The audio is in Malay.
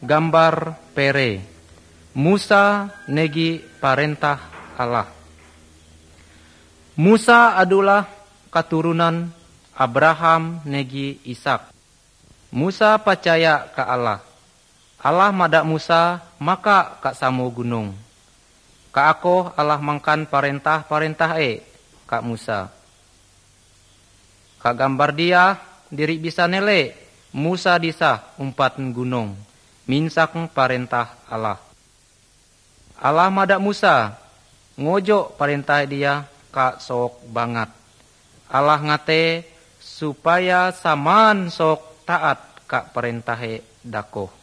Gambar pere. Musa negi parentah Allah. Musa adalah keturunan Abraham negi Ishak. Musa percaya ke Allah. Allah madak Musa maka ka samo gunung. Ka ako Allah mangkan parentah-parentah ka Musa. Ka gambar dia diri bisa nele Musa disah umpat gunung. Minsak parentah Allah. Allah madak Musa ngojo parentah dia ka sok banget. Allah ngate supaya saman sok taat ka perentah dako.